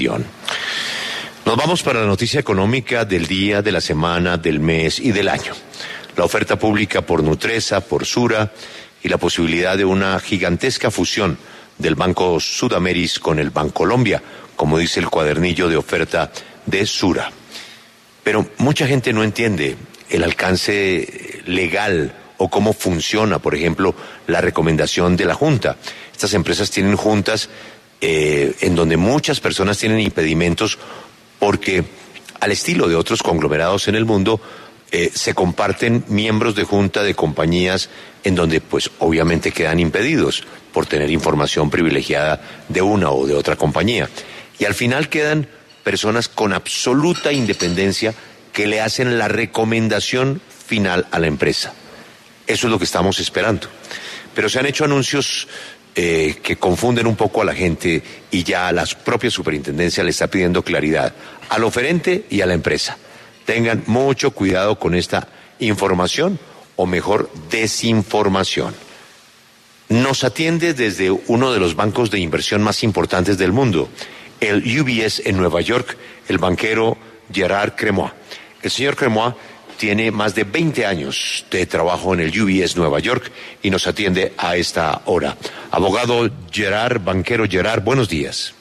Nos vamos para la noticia económica del día, de la semana, del mes y del año. La oferta pública por Nutresa, por Sura y la posibilidad de una gigantesca fusión del Banco Sudameris con el Bancolombia, como dice el cuadernillo de oferta de Sura. Pero mucha gente no entiende el alcance legal o cómo funciona, por ejemplo, la recomendación de la Junta. Estas empresas tienen juntas en donde muchas personas tienen impedimentos porque, al estilo de otros conglomerados en el mundo, se comparten miembros de junta de compañías en donde, pues, obviamente quedan impedidos por tener información privilegiada de una o de otra compañía. Y al final quedan personas con absoluta independencia que le hacen la recomendación final a la empresa. Eso es lo que estamos esperando. Pero se han hecho anuncios que confunden un poco a la gente y ya la propia superintendencia le está pidiendo claridad al oferente y a la empresa. Tengan mucho cuidado con esta información, o mejor, desinformación. Nos atiende desde uno de los bancos de inversión más importantes del mundo, el UBS en Nueva York, el banquero Gerard Cremois. El señor Cremois tiene más de 20 años de trabajo en el UBS Nueva York y nos atiende a esta hora. Abogado Gerard, banquero Gerard, buenos días.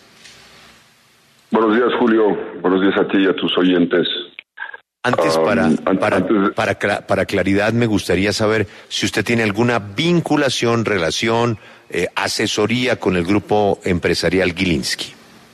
Buenos días, Julio. Buenos días a ti y a tus oyentes. Antes, para claridad, me gustaría saber si usted tiene alguna vinculación, relación, asesoría con el grupo empresarial Gilinski.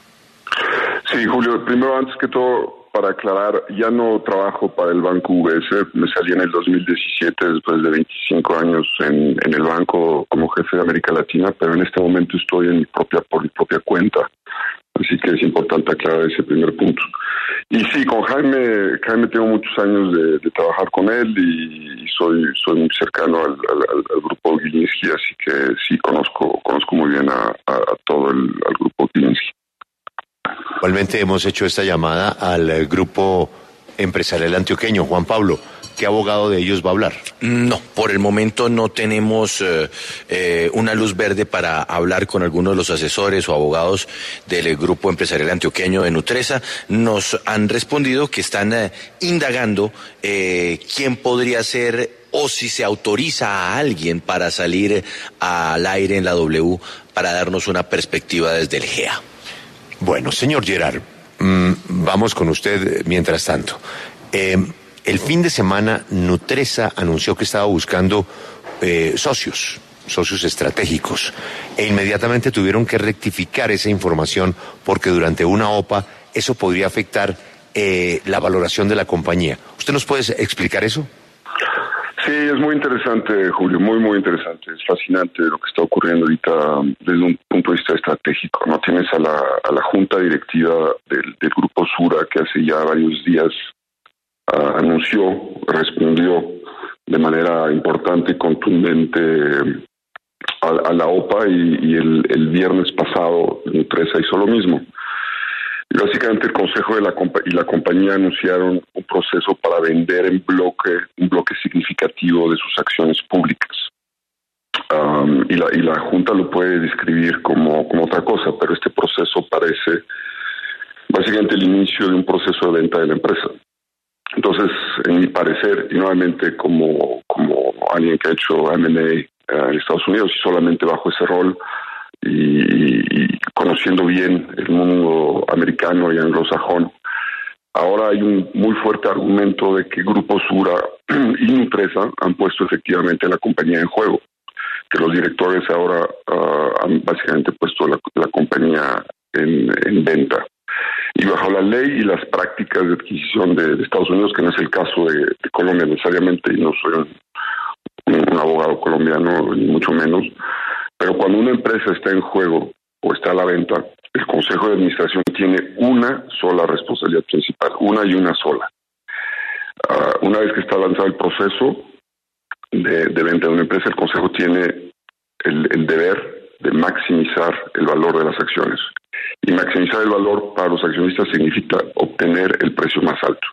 Sí, Julio, primero, antes que todo, para aclarar, ya no trabajo para el Banco UBS, me salí en el 2017 después de 25 años en el banco como jefe de América Latina, pero en este momento estoy por mi propia cuenta, así que es importante aclarar ese primer punto. Y sí, con Jaime tengo muchos años de trabajar con él y soy muy cercano al grupo Gilinski, así que sí conozco muy bien a todo al grupo Gilinski. Igualmente hemos hecho esta llamada al grupo empresarial antioqueño. Juan Pablo, ¿qué abogado de ellos va a hablar? No, por el momento no tenemos una luz verde para hablar con algunos de los asesores o abogados del grupo empresarial antioqueño de Nutresa. Nos han respondido que están indagando quién podría ser o si se autoriza a alguien para salir al aire en la W para darnos una perspectiva desde el GEA. Bueno, señor Gerard, vamos con usted mientras tanto. El fin de semana Nutresa anunció que estaba buscando socios estratégicos, e inmediatamente tuvieron que rectificar esa información porque durante una OPA eso podría afectar la valoración de la compañía. ¿Usted nos puede explicar eso? Sí, es muy interesante, Julio, muy interesante. Es fascinante lo que está ocurriendo ahorita desde un punto de vista estratégico. No tienes a la junta directiva del grupo Sura, que hace ya varios días respondió de manera importante y contundente a la OPA, y el viernes pasado Nutresa hizo lo mismo. Y básicamente el Consejo y la compañía anunciaron un proceso para vender un bloque significativo de sus acciones públicas. Y la Junta lo puede describir como otra cosa, pero este proceso parece básicamente el inicio de un proceso de venta de la empresa. Entonces, en mi parecer, y nuevamente como alguien que ha hecho M&A en Estados Unidos y solamente bajo ese rol, y conociendo bien el mundo americano y anglosajón, ahora hay un muy fuerte argumento de que Grupo Sura y Nutresa han puesto efectivamente la compañía en juego, que los directores ahora han básicamente puesto la compañía en venta. Y bajo la ley y las prácticas de adquisición de Estados Unidos, que no es el caso de Colombia necesariamente, y no soy un abogado colombiano, ni mucho menos, pero cuando una empresa está en juego o está a la venta, el Consejo de Administración tiene una sola responsabilidad principal, una sola. Una vez que está lanzado el proceso de venta de una empresa, el Consejo tiene el deber de maximizar el valor de las acciones. Y maximizar el valor para los accionistas significa obtener el precio más alto.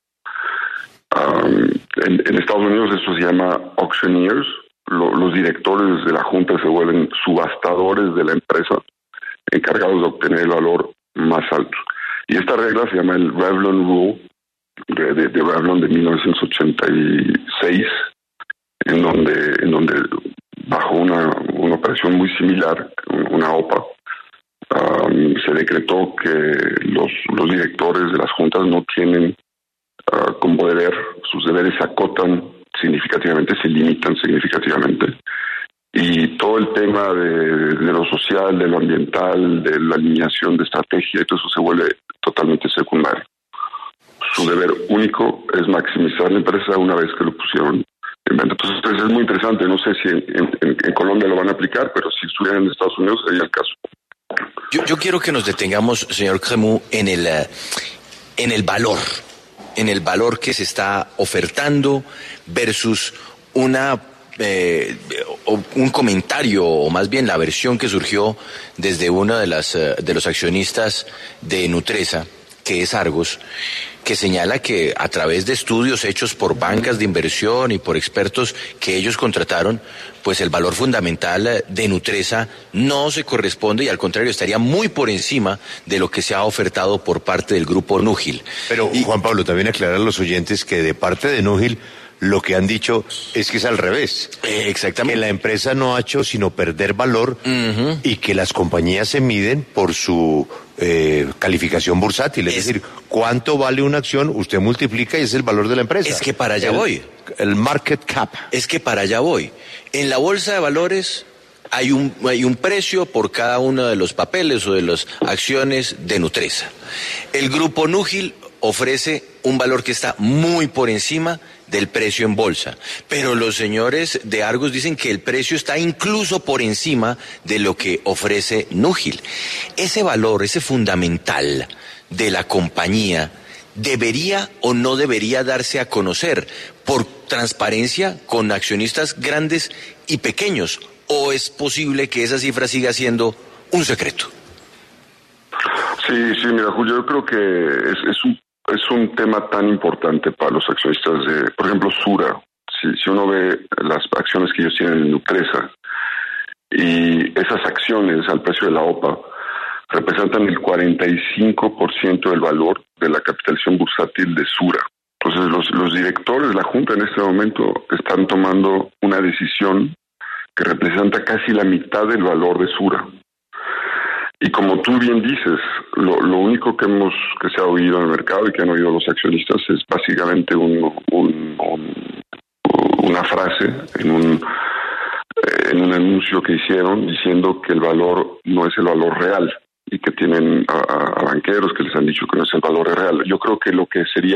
En Estados Unidos eso se llama auctioneers. Los directores de la Junta se vuelven subastadores de la empresa, encargados de obtener el valor más alto. Y esta regla se llama el Revlon Rule de Revlon de 1986, en donde bajo una operación muy similar, una OPA, se decretó que los directores de las juntas no tienen como deber, sus deberes se acotan significativamente, se limitan significativamente, y todo el tema de lo social, de lo ambiental, de la alineación de estrategia, y todo eso se vuelve totalmente secundario. Su deber único es maximizar la empresa una vez que lo pusieron en venta. Entonces es muy interesante, no sé si en Colombia lo van a aplicar, pero si estuvieran en Estados Unidos sería el caso. Yo quiero que nos detengamos, señor Crémeau, en el valor que se está ofertando versus un comentario, o más bien la versión que surgió desde uno de los accionistas de Nutresa, que es Argos, que señala que a través de estudios hechos por bancas de inversión y por expertos que ellos contrataron, pues el valor fundamental de Nutresa no se corresponde y al contrario estaría muy por encima de lo que se ha ofertado por parte del grupo Núgil. Pero Juan Pablo, también aclarar a los oyentes que de parte de Núgil lo que han dicho es que es al revés. Exactamente. Que la empresa no ha hecho sino perder valor y que las compañías se miden por su calificación bursátil. Es decir, ¿cuánto vale una acción? Usted multiplica y es el valor de la empresa. Es que para allá voy. El market cap. Es que para allá voy. En la bolsa de valores hay un precio por cada uno de los papeles o de las acciones de Nutresa. El grupo Núgil ofrece un valor que está muy por encima del precio en bolsa, pero los señores de Argos dicen que el precio está incluso por encima de lo que ofrece Núgil. Ese valor, ese fundamental de la compañía, ¿debería o no debería darse a conocer por transparencia con accionistas grandes y pequeños? ¿O es posible que esa cifra siga siendo un secreto? Sí, mira, Julio, yo creo que es un tema tan importante para los accionistas de, por ejemplo, Sura. Si uno ve las acciones que ellos tienen en Nutresa y esas acciones al precio de la OPA representan el 45% del valor de la capitalización bursátil de Sura. Entonces los directores de la Junta en este momento están tomando una decisión que representa casi la mitad del valor de Sura. Y como tú bien dices, lo único que se ha oído en el mercado y que han oído los accionistas es básicamente una frase en un anuncio que hicieron diciendo que el valor no es el valor real y que tienen a banqueros que les han dicho que no es el valor real. Yo creo que lo que sería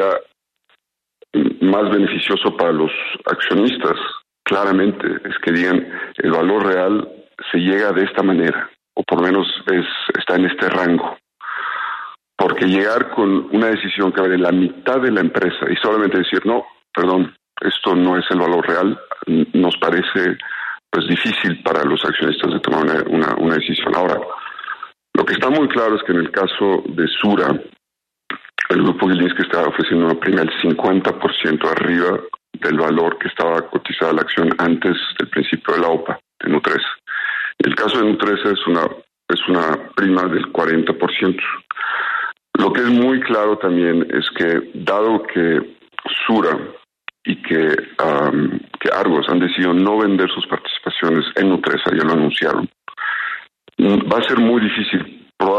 más beneficioso para los accionistas claramente es que digan el valor real se llega de esta manera, o por lo menos está en este rango. Porque llegar con una decisión que vale la mitad de la empresa y solamente decir, no, perdón, esto no es el valor real, nos parece pues difícil para los accionistas de tomar una decisión. Ahora, lo que está muy claro es que en el caso de Sura, el grupo Gilinski estaba ofreciendo una prima del 50% arriba del valor que estaba cotizada la acción antes del principio de la OPA de Nutresa. El caso de Nutresa es una prima del 40%. Lo que es muy claro también es que, dado que Sura y que Argos han decidido no vender sus participaciones en Nutresa, ya lo anunciaron, va a ser muy difícil,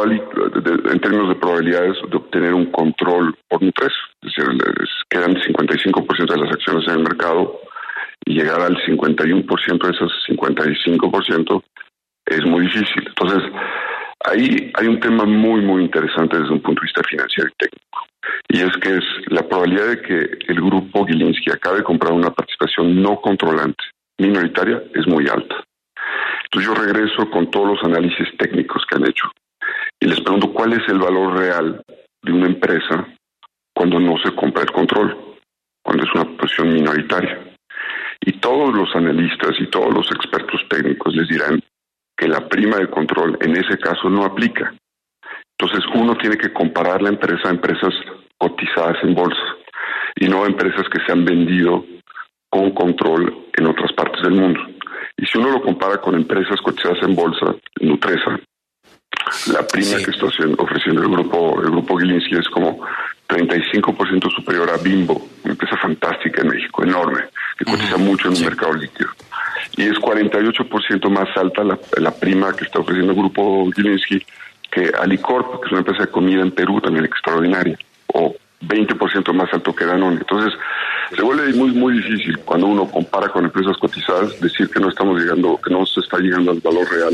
en términos de probabilidades, de obtener un control por Nutresa. Es decir, quedan 55% de las acciones en el mercado y llegar al 51% de esos 55% es muy difícil. Entonces, ahí hay un tema muy, muy interesante desde un punto de vista financiero y técnico. Y es que la probabilidad de que el grupo Gilinski acabe de comprar una participación no controlante, minoritaria, es muy alta. Entonces yo regreso con todos los análisis técnicos que han hecho y les pregunto cuál es el valor real de una empresa cuando no se compra el control, cuando es una posición minoritaria. Y todos los analistas y todos los expertos técnicos les dirán que la prima de control en ese caso no aplica. Entonces uno tiene que comparar la empresa a empresas cotizadas en bolsa y no a empresas que se han vendido con control en otras partes del mundo. Y si uno lo compara con empresas cotizadas en bolsa, Nutresa, La prima que está ofreciendo el grupo Gilinski es como 35% superior a Bimbo, una empresa fantástica en México, enorme, que cotiza mucho en el mercado líquido. Y es 48% más alta la prima que está ofreciendo el grupo Gilinski que Alicorp, que es una empresa de comida en Perú también extraordinaria, o 20% más alto que Danone. Entonces, se vuelve muy, muy difícil cuando uno compara con empresas cotizadas decir que no se está llegando al valor real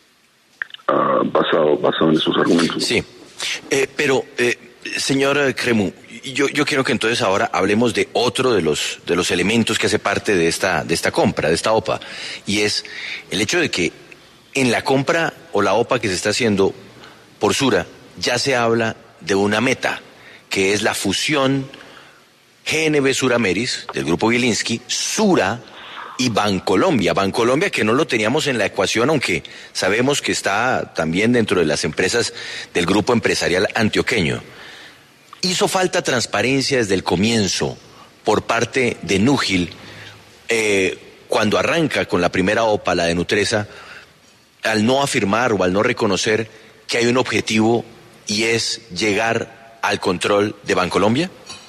basado en esos argumentos. Sí, pero señor Cremú, yo quiero que entonces ahora hablemos de otro de los elementos que hace parte de esta compra, de esta OPA, y es el hecho de que en la compra o la OPA que se está haciendo por Sura ya se habla de una meta, que es la fusión GNB Surameris del grupo Gilinski, Sura y Bancolombia. Bancolombia, que no lo teníamos en la ecuación, aunque sabemos que está también dentro de las empresas del grupo empresarial antioqueño. Hizo falta transparencia desde el comienzo por parte de Núgil, cuando arranca con la primera OPA, la de Nutresa, al no afirmar o al no reconocer que hay un objetivo y es llegar al control de Bancolombia.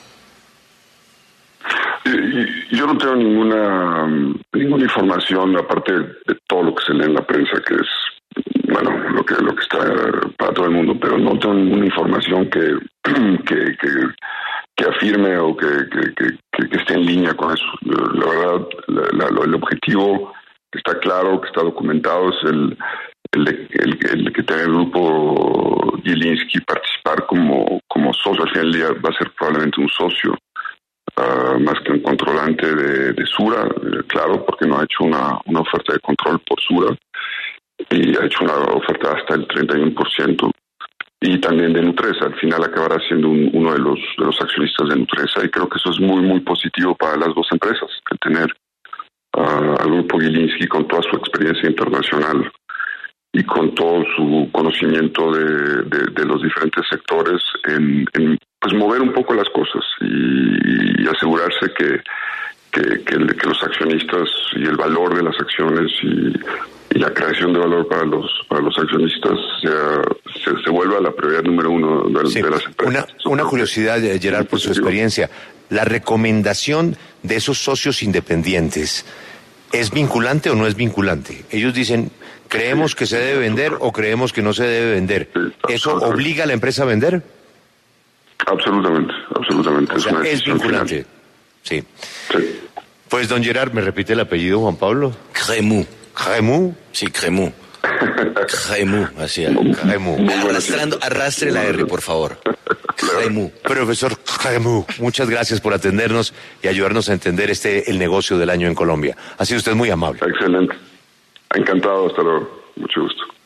Yo no tengo ninguna información, aparte de todo lo que se lee en la prensa, que es, bueno, lo que está para todo el mundo, pero no tengo ninguna información que afirme o que esté en línea con eso. La verdad, el objetivo que está claro, que está documentado, es el que tenga el grupo Gilinski participar como socio. Al final del día va a ser probablemente un socio, más que un controlante de Sura, claro, porque no ha hecho una oferta de control por Sura y ha hecho una oferta hasta el 31%, y también de Nutresa. Al final acabará siendo uno de los accionistas de Nutresa, y creo que eso es muy, muy positivo para las dos empresas, el tener al grupo Gilinski con toda su experiencia internacional y con todo su conocimiento de los diferentes sectores en pues mover un poco las cosas y asegurarse que los accionistas y el valor de las acciones y la creación de valor para los accionistas se vuelva la prioridad número uno de las empresas. Una curiosidad, Gerard, por su experiencia. ¿La recomendación de esos socios independientes es vinculante o no es vinculante? Ellos dicen, creemos que se debe vender o creemos que no se debe vender. ¿Eso obliga a la empresa a vender? Absolutamente. O sea, es vinculante. Sí. Pues, don Gerard, ¿me repite el apellido, Juan Pablo? Cremú. ¿Cremú? Sí, Cremú. Cremú, así es. Cremú. Arrastre la R, por favor. Cremú. Profesor Cremú, muchas gracias por atendernos y ayudarnos a entender el negocio del año en Colombia. Ha sido usted muy amable. Excelente. Encantado, hasta luego. Mucho gusto.